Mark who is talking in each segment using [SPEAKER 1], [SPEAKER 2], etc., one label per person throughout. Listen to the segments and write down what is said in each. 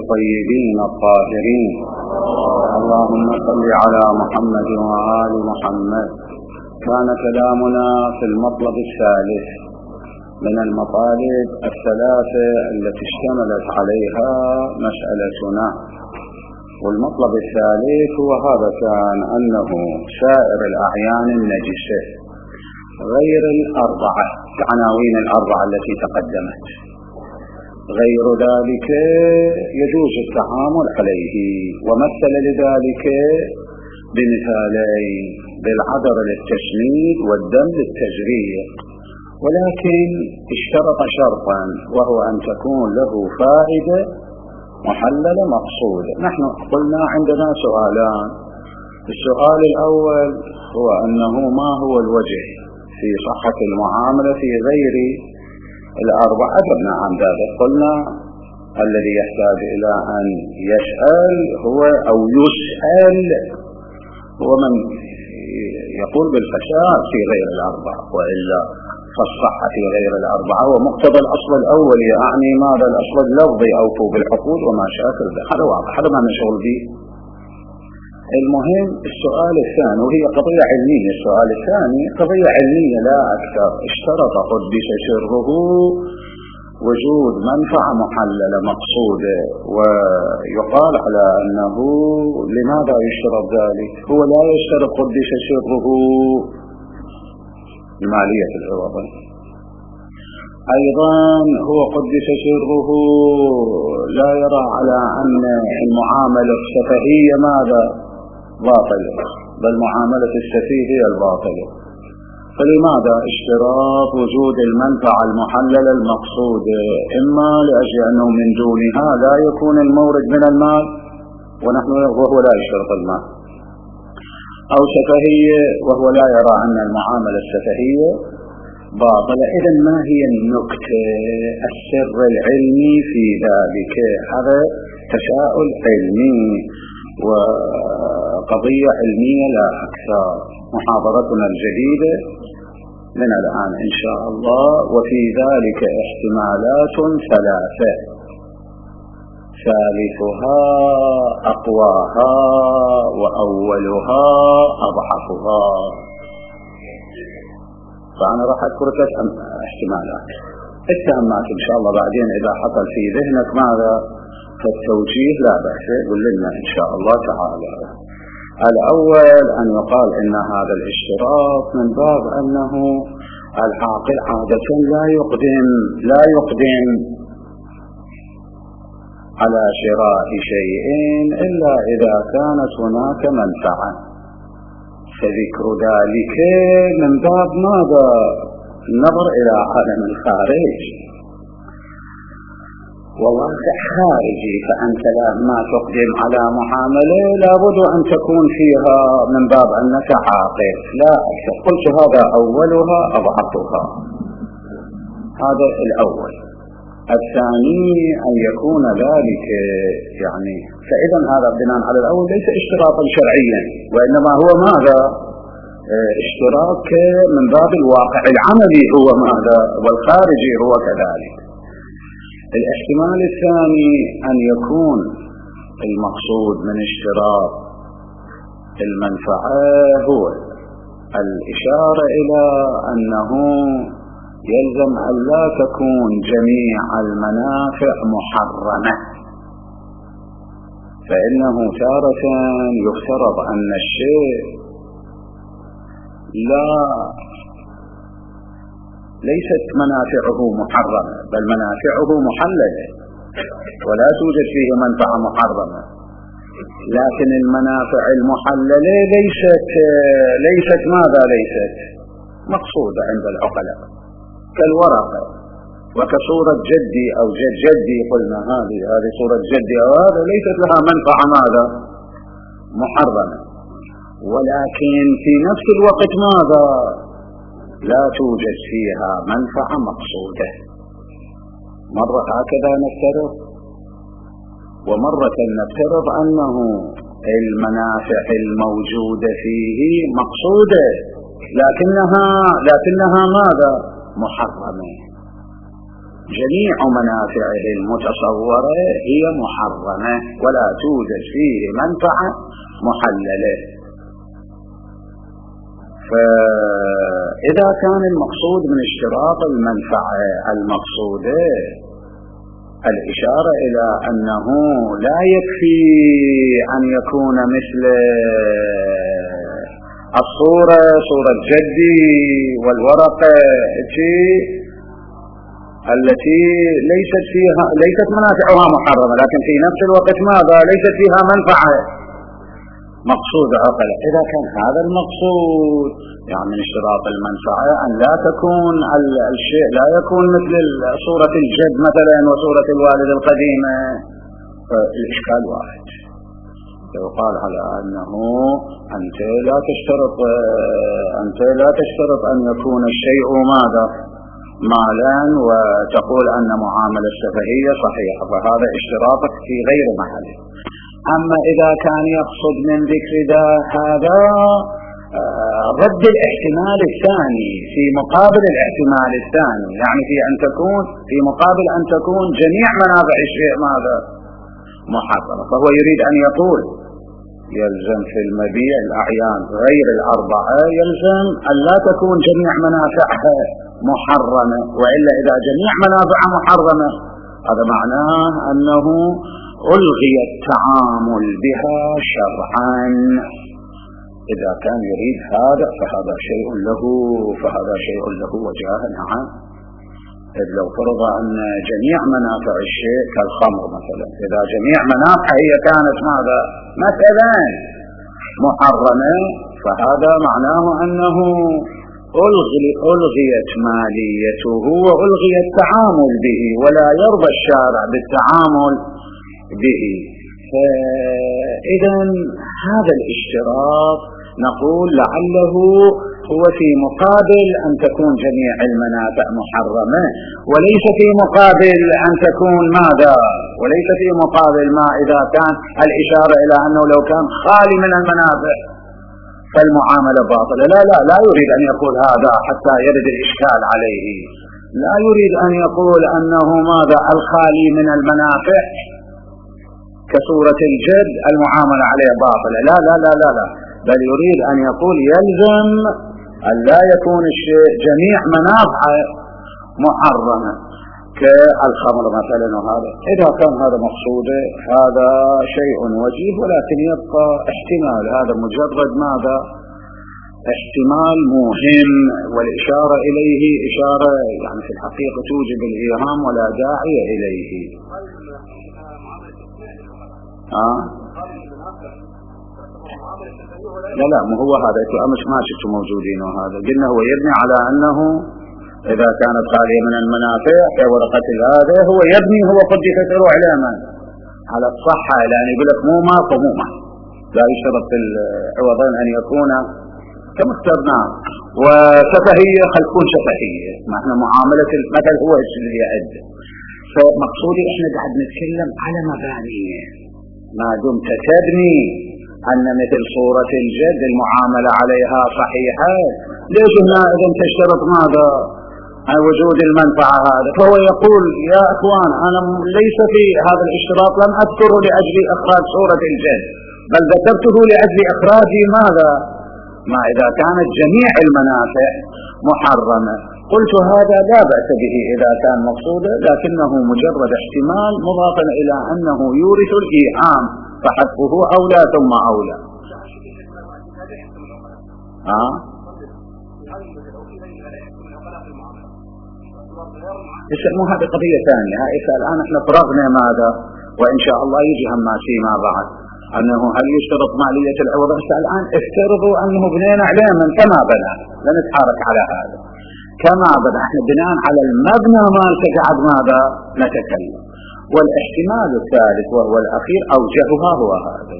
[SPEAKER 1] الطيبين الطاهرين. اللهم صل على محمد وآل محمد. كان كلامنا في المطلب الثالث من المطالب الثلاثة التي اشتملت عليها مسألتنا، والمطلب الثالث هو هذا، كان أنه سائر الأعيان النجسة غير الأربعة، العناوين الأربعة التي تقدمت، غير ذلك يجوز التعامل عليه. ومثل لذلك بمثالين: بالعذر للتسميد والدم للتزريق، ولكن اشترط شرطا، وهو أن تكون له فائدة محللة مقصودة. نحن قلنا عندنا سؤالان. السؤال الأول هو أنه ما هو الوجه في صحة المعاملة في غير الأربعة؟ أجبنا عن ذلك، قلنا الذي يحتاج إلى أن يسأل هو أو يسأل هو من يقول بالفساد في غير الأربعة، وإلا فالصحة في غير الأربعة. ومقتضى الأصل الأول يعني ماذا؟ الأصل اللفظي أوفوا بالعقود وما شاكل، هذا واضح، هذا ما نشغل به. المهم السؤال الثاني، وهي قضية علمية، السؤال الثاني قضية علمية لا أكثر. اشترط قدس سره وجود منفعة محللة مقصودة، ويقال على أنه لماذا يشترط ذلك؟ هو لا يشترط قدس سره المالية العوضة، أيضا هو قدس سره لا يرى على أن المعاملة السفهية ماذا؟ باطلة، بل معاملة السفيه هي الباطلة. فلماذا اشتراط وجود المنفعة المحللة المقصودة؟ إما لأجل أنه من دونها لا يكون المورد من المال وهو لا يشترط المال، أو سفهية وهو لا يرى أن المعاملة السفهية باطلة. إذن ما هي النكتة، السر العلمي في ذلك؟ هذا تساؤل علمي وقضية علمية لا أكثر. محاضرتنا الجديدة من الآن إن شاء الله، وفي ذلك احتمالات ثلاثة، ثالثها أقواها وأولها أضعفها. فأنا راح أذكر ثلاث احتمالات، التأمات إن شاء الله بعدين إذا حصل في ذهنك ماذا فالتوجيه لا بأس، قل لنا إن شاء الله تعالى. الأول أن يقال إن هذا الاشتراط من باب أنه العاقل عادة لا يقدم على شراء شيء إلا إذا كانت هناك منفعة، فذكر ذلك من باب ماذا؟ النظر إلى عالم الخارج وواقع خارجي. فأنت لما تقدم على معاملة لابد أن تكون فيها من باب أنك عاقل لا أكثر. قلت هذا أولها أضعفها، هذا الأول. الثاني أن يكون ذلك يعني، فإذا هذا بناء على الأول ليس اشتراطا شرعيا، وإنما هو ماذا؟ اشتراط من باب الواقع العملي هو ماذا؟ والخارجي هو كذلك. الاحتمال الثاني أن يكون المقصود من اشتراط المنفعة هو الإشارة إلى أنه يلزم أن لا تكون جميع المنافع محرمة، فإنه تارة يفترض أن الشيء ليست منافعه محرمة، بل منافعه محللة، ولا توجد فيه منفعة محرمة. لكن المنافع المحللة ليست ماذا؟ ليست مقصودة عند العقلاء، كالورقة وكصورة جدي أو جد جدي، قلنا هذه صورة جدي أو هذا ليست لها منفعة ماذا؟ محرمة، ولكن في نفس الوقت ماذا؟ لا توجد فيها منفعة مقصودة. مرة هكذا نفترض، ومرة نفترض أنه المنافع الموجودة فيه مقصودة لكنها ماذا؟ محرمة. جميع منافعه المتصورة هي محرمة ولا توجد فيه منفعة محللة. فإذا كان المقصود من اشتراط المنفعة المقصودة الإشارة إلى أنه لا يكفي أن يكون مثل الصورة صورة جدي والورقة التي ليست منافعها محرمة، لكن في نفس الوقت ماذا؟ ليست فيها منفعة مقصود عقل. إذا كان هذا المقصود يعني من اشتراط المنفعة أن لا تكون الشيء لا يكون مثل صورة الجد مثلا وصورة الوالد القديمة، فالإشكال واحد. يقال على أنه أنت لا تشترط أن يكون الشيء ماذا؟ مالا، وتقول أن معاملة السفهية صحيحة، فهذا اشتراطك في غير محله. أما إذا كان يقصد من ذكر هذا رد الاحتمال الثاني في مقابل الاحتمال الثاني، يعني في مقابل أن تكون جميع منافع الشيء ماذا؟ محرمة. فهو يريد أن يقول يلزم في المبيع الأعيان غير الأربعة يلزم أن لا تكون جميع منافعها محرمة، وإلا إذا جميع منافعها محرمة هذا معناه أنه ألغي التعامل بها شرعا. إذا كان يريد هذا فهذا شيء له وجاه. نعم، إذ لو فرض أن جميع منافع الشيء كالخمر مثلا، إذا جميع منافع هي كانت ماذا؟ مثلا محرمة، فهذا معناه أنه ألغيت ماليته وألغي التعامل به، ولا يرضى الشارع بالتعامل به. إذا هذا الاشتراط نقول لعله هو في مقابل أن تكون جميع المنافع محرمة، وليس في مقابل أن تكون ماذا؟ وليس في مقابل ما إذا كان الإشارة إلى أنه لو كان خالي من المنافع فالمعاملة باطلة. لا يريد أن يقول هذا حتى يرد الإشكال عليه. لا يريد أن يقول أنه ماذا؟ الخالي من المنافع كصورة الجد المعاملة عليه باطلة. لا، بل يريد أن يقول يلزم أن لا يكون الشيء جميع منافعه محرمة كالخمر مثلا. وهذا إذا كان هذا مقصوده هذا شيء وجيه، ولكن يبقى احتمال، هذا مجرد ماذا؟ احتمال مهم، والإشارة إليه إشارة يعني في الحقيقة توجب الإيهام ولا داعي إليه. لا ما هو هذا أمس ما شفت موجودين، وهذا قلنا هو يبني على أنه إذا كانت خالية من المنافع كورقة هذا هو يبني، هو قد يكثر علما على الصحة، لأن يقول لك مو ما لا يشترط في العوضين أن يكون كما اخترناه، وسفهية خل تكون سفهية، ما احنا معاملة المثل هو اللي يعد. فمقصودي احنا قاعد نتكلم على مبانيه، ما دمت تبني أن مثل صورة الجد المعاملة عليها صحيحة، ليش هنا إذا تشترط ماذا؟ وجود المنفعة هذا. فهو يقول يا أخوان أنا ليس في هذا الاشتراط لم أذكره لأجل إخراج صورة الجد، بل ذكرته لأجل إخراج ماذا؟ ما إذا كانت جميع المنافع محرمة. قلت هذا لا بأس به إذا كان مقصودا، لكنه مجرد احتمال مضافا إلى أنه يورث الإيهام، فحذفه أولى ثم أولى. مو هذه قضية ثانية. الآن احنا فرغنا ماذا؟ وإن شاء الله يجي ما فيما بعد أنه هل يشترط مالية العوض. الآن افترضوا أنه بنينا علما كما بنى، لا نتحرك على هذا كما بنى، احنا بناء على المبنى مالك قاعد ماذا نتكلم. والاحتمال الثالث وهو الأخير أوجهها هو هذا،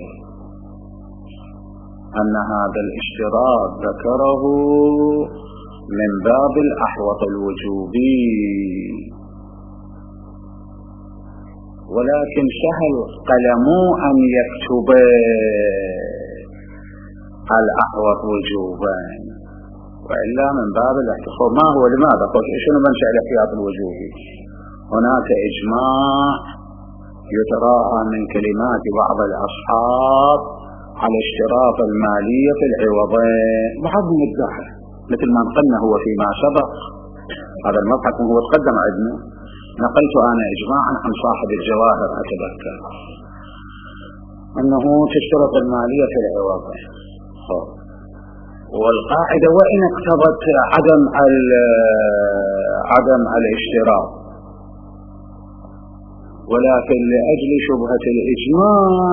[SPEAKER 1] أن هذا الاشتراط ذكره من باب الأحوط الوجوبي، ولكن سهل قلمه أن يكتب الأحوط وجوبا، وإلا من باب الاحتفاظ. ما هو لماذا قلت شنو منشأ الاحتياط الوجوبي؟ هناك إجماع يتراءى من كلمات بعض الأصحاب على اشتراط المالية في العوضين. بعضهم ادعى مثل ما نقلنا هو فيما سبق، هذا المبحث هو تقدم عندنا، نقلت أنا إجماعا عن صاحب الجواهر أتذكر أنه تشترط المالية في العوضين. والقاعدة وإن اقتضت عدم الاشتراط، ولكن لأجل شبهة الإجماع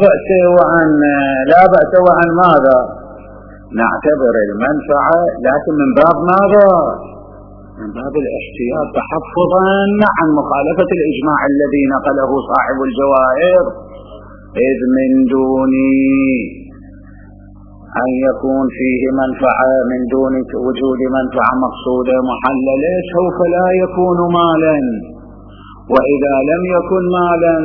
[SPEAKER 1] لا بأس وعن ماذا نعتبر المنفعة، لكن من باب ماذا؟ من باب الاحتياط تحفظا عن مخالفة الإجماع الذي نقله صاحب الجواهر، إذ من دون أن يكون فيه منفعة، من دون وجود منفعة مقصودة محللة سوف لا يكون مالا، وإذا لم يكن مالا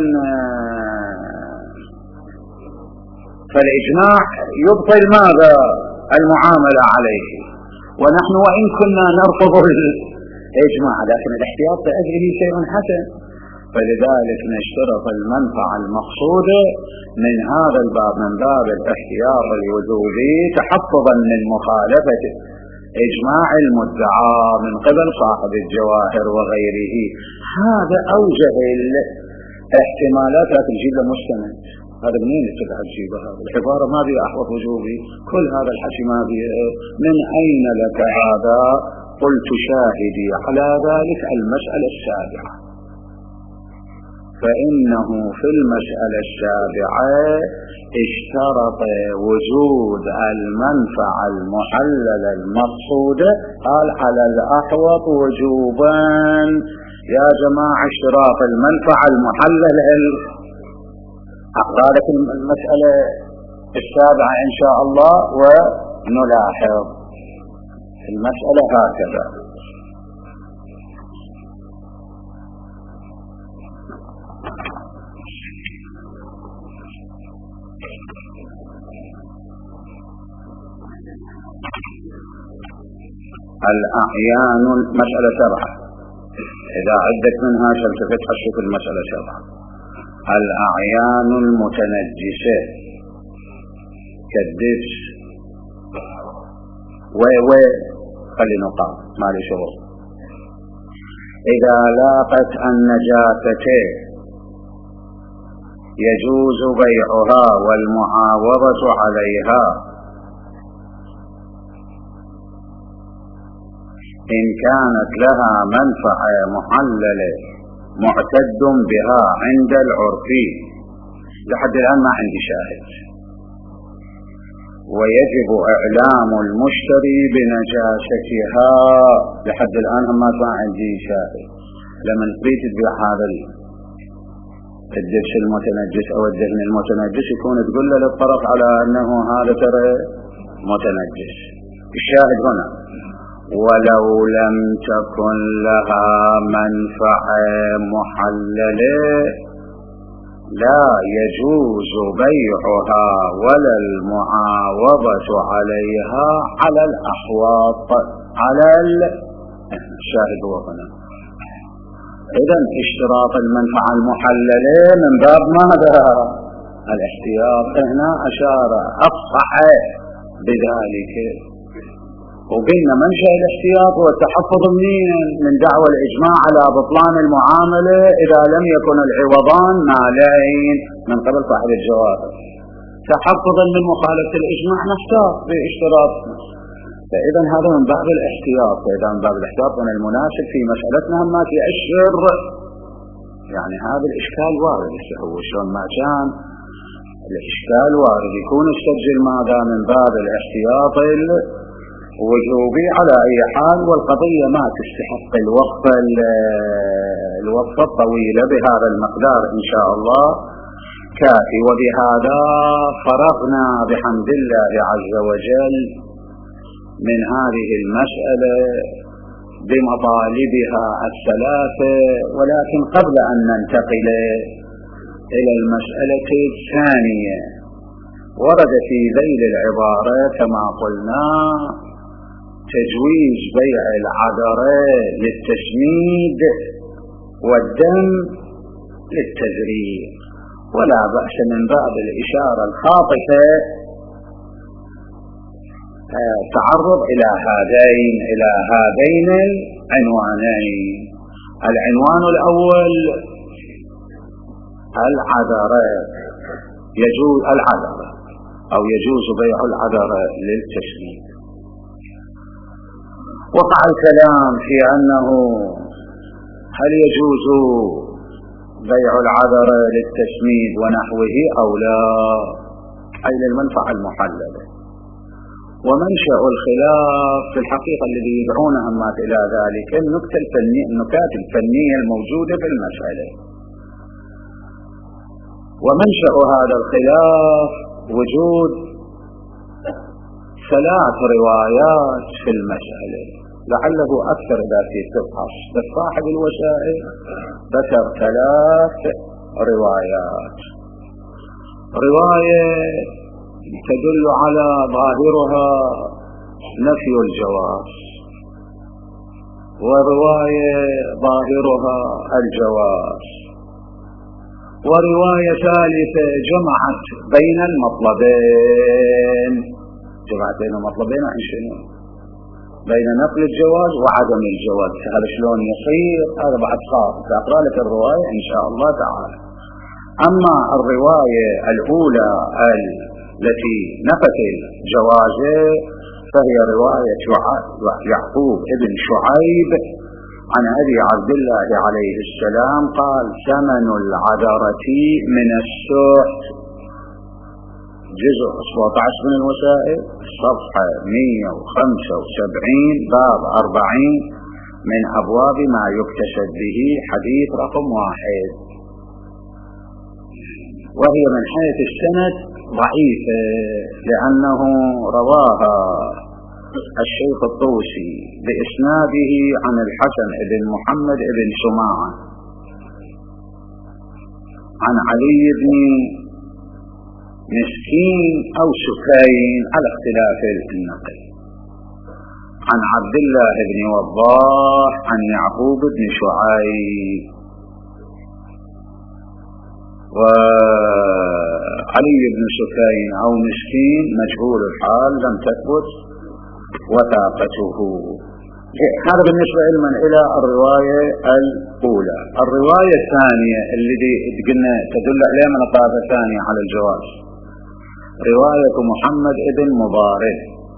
[SPEAKER 1] فالإجماع يبطل ماذا؟ المعاملة عليه. ونحن وإن كنا نرفض الإجماع لكن الاحتياط بأجله شيء حسن، فلذلك نشترط المنفعة المقصودة من هذا الباب، من باب الاحتياط الوجودي تحفظا من مخالفة إجماع المدعى من قبل صاحب الجواهر وغيره. هذا أوجه الاحتمالات. لا تجيب له مستند، هذا منين تجيبها؟ العبارة ما بها أحوط وجوبي، كل هذا الحكي ما بها. من أين لك هذا؟ قلت شاهدي على ذلك المسألة السابعة، فإنه في المسألة السابعة اشترط وجود المنفعة المحللة المقصودة، قال على الأحوط وجوبا. يا جماعة اشتراط المنفعة المحللة أقرأ لكم المسألة السابعة إن شاء الله ونلاحظ المسألة هكذا. الأعيان المسألة 7، إذا عدت منها تلتفت حشوف المسألة 7. الأعيان المتنجسة كالدبس خلي نقاط ما لي شغل، إذا لاقت النجاستين يجوز بيعها والمعاوضة عليها إن كانت لها منفعة محللة معتد بها عند العرفي. لحد الآن ما عندي شاهد، ويجب إعلام المشتري بنجاستها. لحد الآن ما عندي شاهد. لما تريد تبيع هذا الدبس المتنجس أو الدهن المتنجس يكون تقول له للطرف على أنه هذا ترى متنجس. الشاهد هنا ولو لم تكن لها منفعة محللة لا يجوز بيعها ولا المعاوضة عليها على الأحواط. على الشاهد هو هنا. إذن اشتراط المنفعة المحللة من باب ماذا؟ الاحتياط. هنا أشار أفصح بذلك، وقلنا منشأ الاحتياط هو التحفظ من دعوى الإجماع على بطلان المعاملة إذا لم يكن العوضان مالين من قبل صاحب الجواهر، تحفظا من مخالفة الإجماع نختار باشتراط. فإذا هذا من باب الاحتياط. فإذا من باب الاحتياط من المناسب في مسألتنا ما يأشر، يعني هذا الإشكال وارد. هو شلون ما كان الإشكال وارد يكون السجل ماذا من باب الاحتياط وجوبي على أي حال، والقضية ما تستحق الوقفة الطويلة بهذا المقدار إن شاء الله كافي. وبهذا فرغنا بحمد الله عز وجل من هذه المسألة بمطالبها الثلاثة. ولكن قبل أن ننتقل إلى المسألة الثانية، ورد في ذيل العبارة كما قلنا تجويز بيع العذرة للتسميد والدم للتجريح، ولا بأس من باب الإشارة الخاطفة تعرض إلى هذين العنوانين. العنوان الأول العذرة، يجوز العذرة أو يجوز بيع العذرة للتشميد. وقع الكلام في أنه هل يجوز بيع العذرة للتشميد ونحوه أو لا، أي للمنفعة المحللة. ومنشأ الخلاف في الحقيقة الذي يدعون همات إلى ذلك النكات الفنية الموجودة في المسألة. ومنشأ هذا الخلاف وجود 3 روايات في المسألة، لعله أكثر إذا في تبحث، بس صاحب الوسائل ذكر 3 روايات. رواية تدل على ظاهرها نفي الجواز، ورواية ظاهرها الجواز، ورواية ثالثة جمعت بين المطلبين. جمعت بين المطلبين عن شنو؟ بين نقل الجواز وعدم الجواز. هذا شلون يصير؟ هذا بعد صار سأقرأ لك الرواية إن شاء الله تعالى. أما الرواية الأولى التي نفت الجواز فهي رواية يعقوب ابن شعيب عن أبي عبد الله عليه السلام قال: ثمن العذرة من السحت. جزء 17 من الوسائل، صفحة 175، باب 40 من أبواب ما يكتسب به، حديث رقم 1. وهي من حيث السند ضعيفة، لأنه رواها الشيخ الطوسي بإسناده عن الحسن بن محمد بن سماعة عن علي بن مسكين أو سكين على اختلاف النقل، عن عبد الله بن وضاح عن يعقوب بن شعيب. وعلي بن سكين أو مسكين مجهول الحال لم تثبت وثاقته. هذا بالنسبة إلى الرواية الأولى. الرواية الثانية اللي قلنا تدل عليها من الطرف الثاني على الجواز، رواية محمد بن مبارك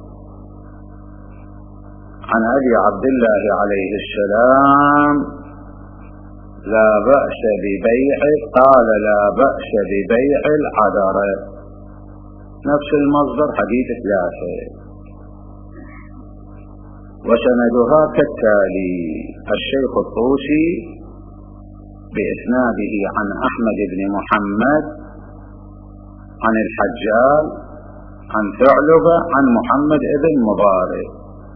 [SPEAKER 1] عن أبي عبد الله عليه السلام لا بأس ببيع، قال لا بأس ببيع العذرة، نفس المصدر حديث 3. وسندها كالتالي: الشيخ الطوسي بإسناده عن أحمد بن محمد عن الحجاج عن ثعلبة عن محمد بن مبارك.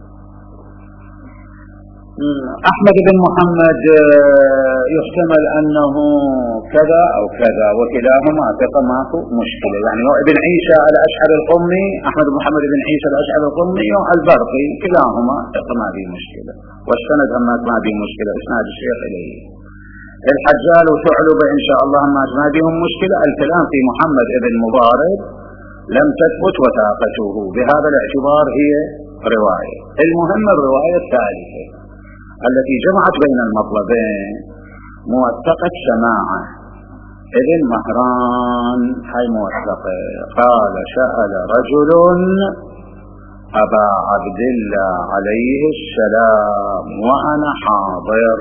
[SPEAKER 1] أحمد بن محمد يحتمل أنه كذا أو كذا، وكلاهما ثقة ماكو مشكلة. يعني هو ابن عيسى الأشعري القمي، أحمد بن محمد بن عيسى الأشعري القمي البرقي، كلاهما ثقة ما به مشكلة، والسند همات ما به مشكلة، إسناد الشيخ إليه. الحجاج وثعلبة إن شاء الله همات ما بهم مشكلة. الكلام في محمد بن مبارك لم تثبت وثاقته، بهذا الاعتبار هي رواية. المهم الرواية الثالثة التي جمعت بين المطلبين موثقة سماعة ابن مهران، هاي موثقة. قال: سأل رجل أبا عبد الله عليه السلام وأنا حاضر،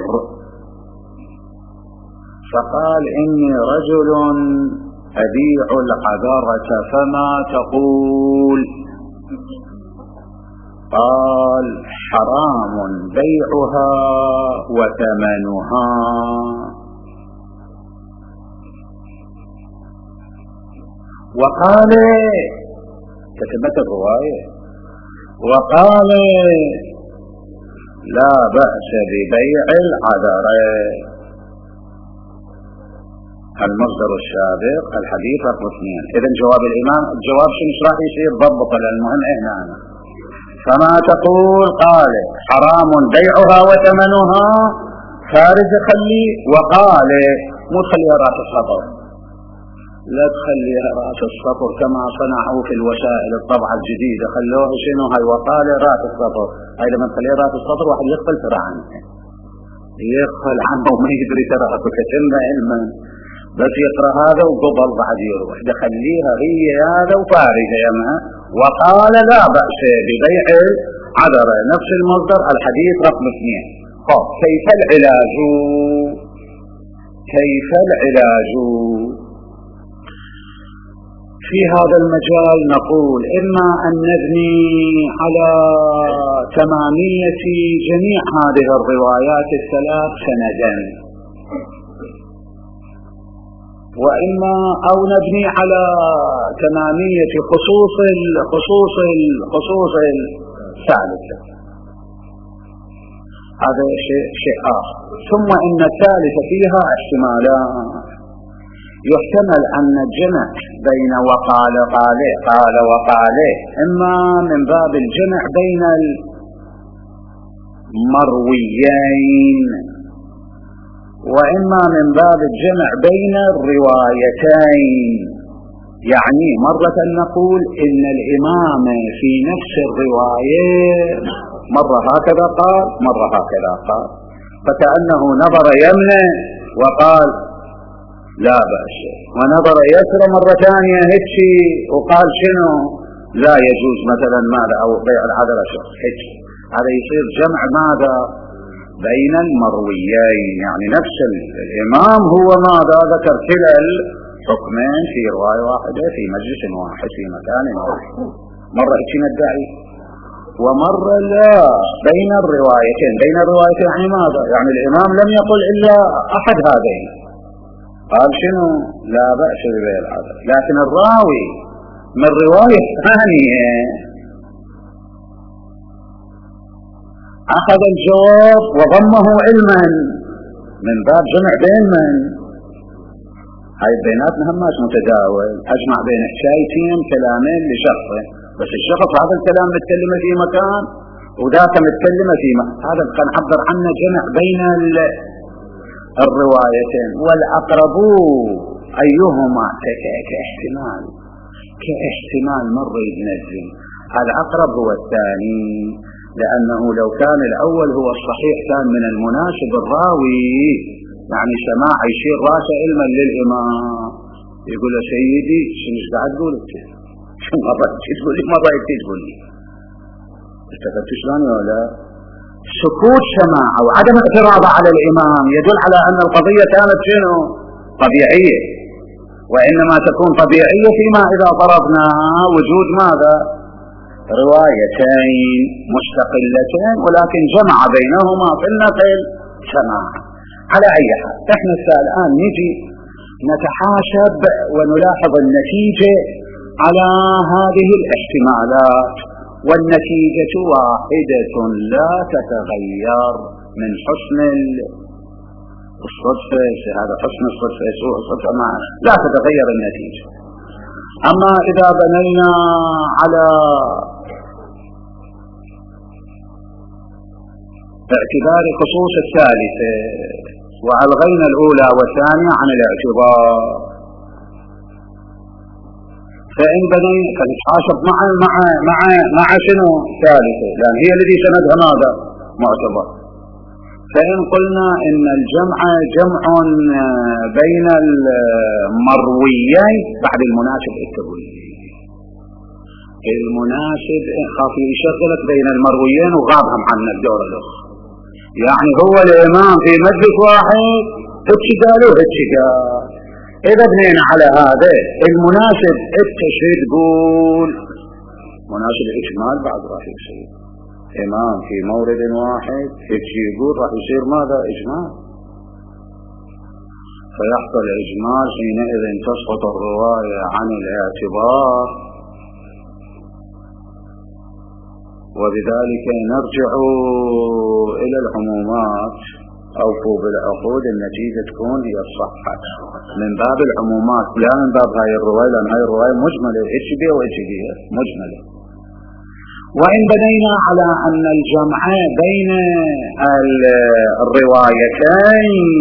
[SPEAKER 1] فقال: إني رجل أبيع العذرة فما تقول؟ قال: حرام بيعها وثمنها. وقال، كتبت الرواية، وقال: لا بأس ببيع العذرة. المصدر السابق الحديث رقم 2. إذن جواب الإمام، الجواب شنو راح يصير؟ ضبط المهم هنا. فما تقول؟ قال: حرام بيعها وثمنها، فارج خليه وقال، مو تخليها رأس السطر، لا تخليها رأس السطر كما صنعوا في الوسائل الطبعة الجديدة، خلوها شنو هاي وقال رأس السطر. هاي لما تخليها رأس السطر واحد يغفل ترى عنه، يغفل عنه وما يدري ترى بكتمنا علما، بس يقرأ هذا وقبل بعد يروح. خليها هي هذا وفارجة يمها وقال لا بأس ببيع العذرة، نفس المصدر الحديث رقم 2. كيف العلاج؟ كيف العلاج في هذا المجال؟ نقول إما أن نبني على تمامية جميع هذه الروايات الثلاث سندا، وإما أو نبني على تمامية خصوص الثالثة، هذا شيء آخر. ثم إن الثالثة فيها احتمالات، يحتمل أن الجمع بين وقال قال وقال إما من باب الجمع بين المرويين، وإما من باب الجمع بين الروايتين. يعني مرة نقول إن الإمام في نفس الرواية مرة هكذا قال مرة هكذا قال، فكأنه نظر يمنى وقال لا بأس، ونظر يسر مرة ثانية هيك وقال شنو لا يجوز مثلا ماذا، أو بيع العذرة هيك. هذا يصير جمع ماذا بين المرويين، يعني نفس الإمام هو ماذا ذكر كلا الحكمين في رواية واحدة في مجلس واحد في مكان واحد، مرة هيك ندعي ومرة لا، بين الروايتين. بين الروايتين يعني ماذا؟ يعني الإمام لم يقل إلا أحد هذين، قال شنو لا بأس ببيع العذرة، لكن الراوي من رواية ثانية أخذ الجواب وضمه علما من باب جمع بين من هاي بيناتنا هماش متداول، أجمع بين حكايتين كلامين لشخص، بس الشخص هذا الكلام متكلمة في مكان وذاك متكلمة في مكان، هذا كان عبر عنه جمع بين الروايتين. والأقرب أيهما كاحتمال مرة ينزل، الأقرب هو الثاني، لأنه لو كان الأول هو الصحيح كان من المناسب الراوي يعني سماع يشير راسه علما للإمام، يقول له سيدي شنو قاعد تقول انت؟ شو مرة تقول لي مرة تقول لي استفدت شلون ولا؟ سكوت سماع أو عدم اعتراض على الإمام يدل على أن القضية كانت شنو طبيعية، وإنما تكون طبيعية فيما إذا فرضنا وجود ماذا روايتين مستقلتين ولكن جمع بينهما في النقل سماع. على أي حال احنا الآن نجي نتحاسب ونلاحظ النتيجة على هذه الاحتمالات، والنتيجة واحدة لا تتغير من حسن الصدفة، هذا حسن الصدفة سوء الصدفة لا تتغير النتيجة. أما إذا بنينا على اعتبار خصوص الثالثة وألغينا الأولى والثانية عن الاعتبار، فإن بنينا فنتحاسب مع شنو ثالثة، لأن هي الذي سندها ماذا معتبر. فإن قلنا إن الجمع جمع بين المرويين بعد المناسب التبويبي، المناسب خافي يشغلك بين المرويين وغابهم عنا الدور الأخرى، يعني هو الإمام في مجلس واحد هتش قالوا هتش قال. إذا بنينا على هذا المناسب التشهيد قول مناسب الإجمال بعد راح يصير إمام في مورد واحد هتش يقول راح يصير ماذا إجمال، فيحصل إجمال حينئذ تسقط الرواية عن الاعتبار، وبذلك نرجع إلى العمومات أوفوا بالعقود، النتيجة تكون هي الصحة من باب العمومات لا من باب هاي الرواية، لأن هاي الرواية مجملة اتش بي واتش بي مجملة. وإن بنينا على أن الجمع بين الروايتين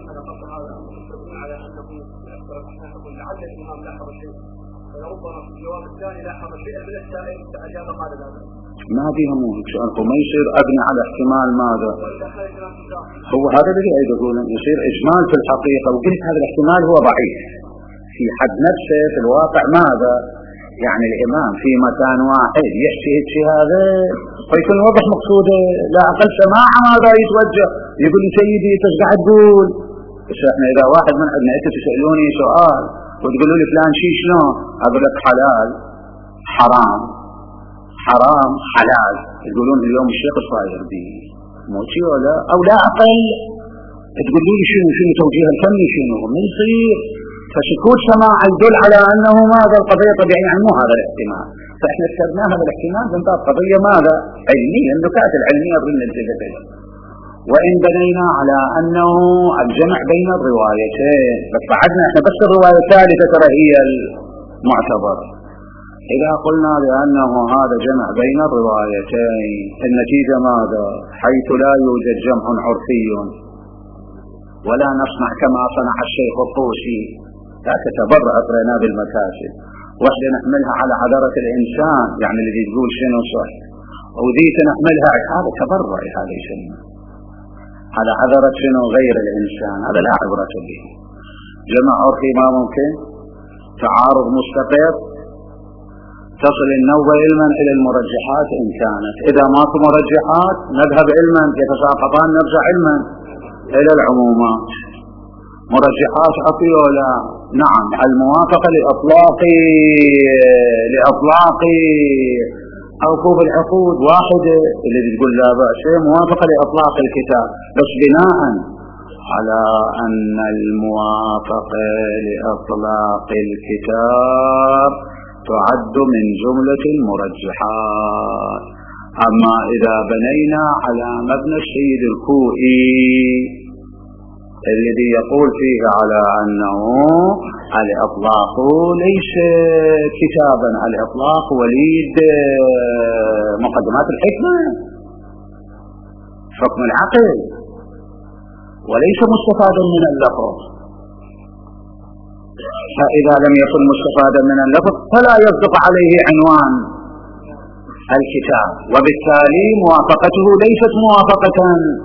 [SPEAKER 1] ما بيها ما يصير أبني على احتمال ماذا هو هذا اللي قاعد يقول يصير إجمال في الحقيقة، وقلت هذا الاحتمال هو ضعيف في حد نفسه. في الواقع ماذا يعني الإمام في مكان واحد يحكي هذا فيكون واضح مقصوده، لا أقل سماع ماذا يتوجه يقول سيدي ايش قاعد تقول. بس احنا إذا واحد من عندنا انتوا تسألوني سؤال وتقولوا لي فلان شيء شلون، أقول لك حلال حرام حرام حلال، تقولون اليوم الشيخ صاير به موتي ولا أو لا أقل تقولوا لي شنو توجيه الفني شنو من يصير. فسكوت سماع يدل على أنه ماذا القضية طبيعية، يعني مو هذا الاحتمال. فإحنا اذكرنا هذا الاحتمال من باب قضية ماذا علمية، النكات العلمية بالنسبة. وإن بنينا على أنه الجمع بين الروايتين، بس بعدنا احنا بس الرواية الثالثة ترى هي المعتبر. إذا قلنا بأنه هذا جمع بين الروايتين النتيجة ماذا؟ حيث لا يوجد جمع عرفي ولا نصنع كما صنع الشيخ الطوسي، لا تتبرأ أقرنا بالمكاسب، واحدة نحملها على عذرة الإنسان يعني الذي تقول شنو صح، وذي نحملها هذا تبرأ، هذا يسمى على عذرة شنو غير الإنسان، هذا لا عبرة به. جمع عرفي ما ممكن، تعارض مستقر، تصل النوبة علما إلى المرجحات إن كانت، إذا ماكو مرجحات نذهب علما يتساقطان نرجع علما إلى العمومات. مرجحات عقلي ولا نعم، الموافقة لأطلاق أوقوف العقود واحدة اللي تقول لا بأس، موافقة لأطلاق الكتاب، بس بناء على أن الموافقة لأطلاق الكتاب تعد من جملة المرجحات. أما إذا بنينا على مبنى السيد الكوئي الذي يقول فيه على أنه الإطلاق ليس كتابا، الإطلاق وليد مقدمات الحكمة حكم العقل وليس مستفادا من اللفظ، فإذا لم يكن مستفادا من اللفظ فلا يصدق عليه عنوان الكتاب، وبالتالي موافقته ليست موافقة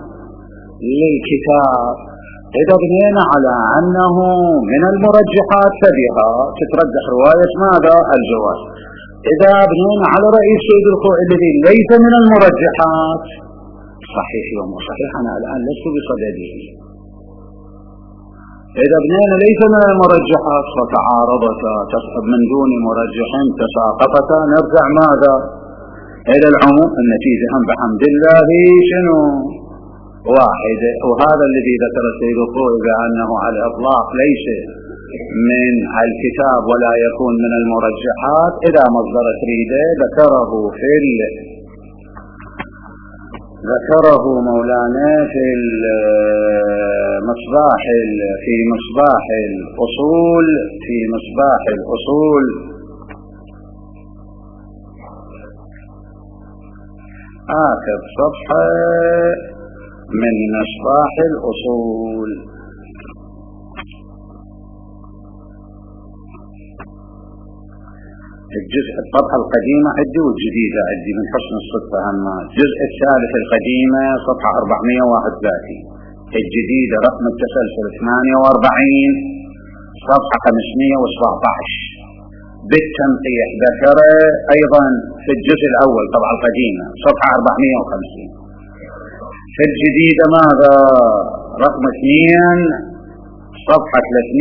[SPEAKER 1] للكتاب. إذا بنينا على أنه من المرجحات فبها تترجح رواية ماذا؟ الجواز. إذا بنينا على رأي السيد الخوئي الذي ليس من المرجحات صحيح يوم صحيح، أنا الآن لست بصدده. إذا بنينا ليس من المرجحات فتعارضتا تسحب من دون مرجح تساقطتا نرجع ماذا؟ إلى العموم. النتيجة هم بحمد الله شنو؟ واحدة. وهذا الذي ذكر السيد الخوئي بأنه على الإطلاق ليس من الكتاب ولا يكون من المرجحات، إذا مصدر تريده ذكره مولانا في مصباح الأصول آخر صفحة من مصباح الأصول. الجزء الطبعة القديمة عندي والجديدة عندي من حسن الصدفة هما الجزء الثالث القديمة صفحة 431، الجديدة رقم التسلسل 48 صفحة 517 بالتنقيح. ذكر أيضا في الجزء الأول طبعة القديمة صفحة 450، في الجديدة ماذا؟ رقم 2 صفحة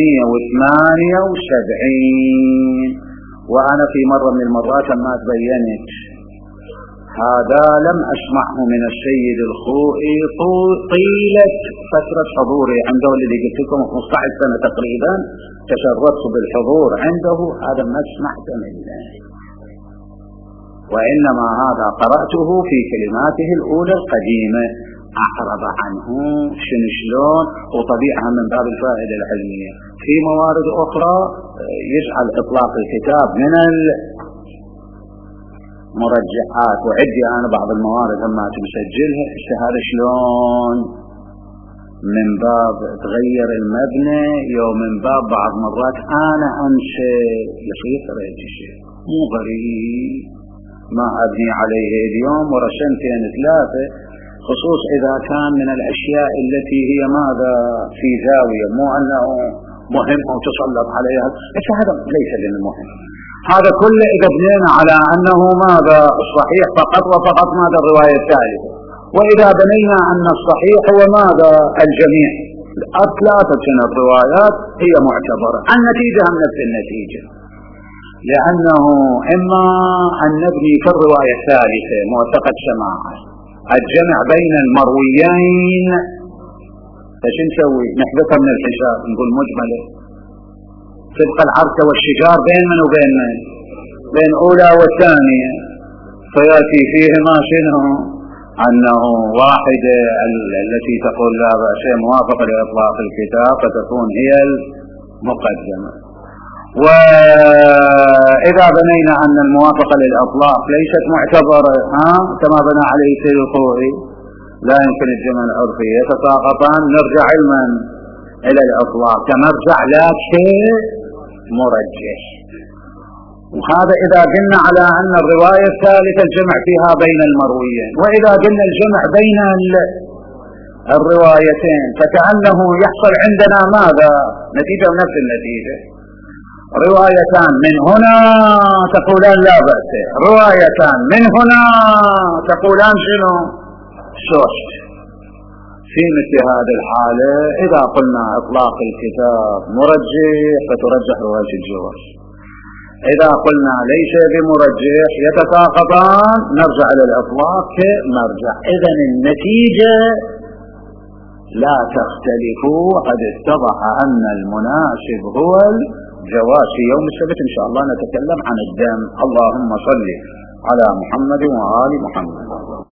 [SPEAKER 1] 378. وأنا في مرة من المرات ما تبينت هذا لم أسمعه من السيد الخوئي طيلة فترة حضوري عنده، الذي قلت لكم 15 سنة تقريبا تشرفت بالحضور عنده، هذا ما سمعت منه، وإنما هذا قرأته في كلماته الأولى القديمة، أعرض عنه شلون وطبيعها من باب الفائدة العلمية. في موارد أخرى يجعل إطلاق الكتاب من مرجحات، وعندي أنا بعض الموارد لما تسجلها. هذا شلون من باب تغير المبنى يوم من باب بعض مرات أنا أنشأ يصير هذا الشيء مو غريب ما أبني عليه اليوم ورا سنتين ثلاثة، خصوص إذا كان من الأشياء التي هي ماذا في زاوية، مو أنه مهم أو تسلط عليها، هذا ليس للمهم. هذا كله إذا بنينا على أنه ماذا الصحيح فقط وفقط ماذا الرواية الثالثة، وإذا بنينا أن الصحيح هو ماذا الجميع، ثلاثة من الروايات هي معتبرة. النتيجة هم نفس النتيجة، لأنه إما أن نبني في الرواية الثالثة موثقة سماعة الجمع بين المرويين، فش نسوي؟ نحذفها من الحساب نقول مجملة، تبقى العركة والشجار بين من وبين من؟ بين أولى والثانية، فيأتي فيهما شنو؟ أنه واحدة التي تقول لا بأس موافقة لإطلاق الكتاب فتكون هي المقدمة. وإذا بنينا أن الموافقة للإطلاق ليست معتبرة كما بنى عليه سيد الخوئي، لا يمكن الجمع العرفي يتساقطان، نرجع علما إلى الإطلاق كمرجع لكن مرجح. وهذا إذا قلنا على أن الرواية الثالثة الجمع فيها بين المرويين، وإذا قلنا الجمع بين الروايتين فكأنه يحصل عندنا ماذا؟ نتيجة ونفس النتيجة. روايتان من هنا تقولان لا بأس، روايتان من هنا تقولان شنو؟ سوست. في مثل هذه الحالة إذا قلنا إطلاق الكتاب مرجح فترجح رواية الجواز، إذا قلنا ليس بمرجح يتساقطان نرجع إلى الإطلاق كمرجع. إذن النتيجة لا تختلفوا، قد اتضح أن المناسب هو الجواز. في يوم السبت إن شاء الله نتكلم عن الدم. اللهم صل على محمد وآل محمد.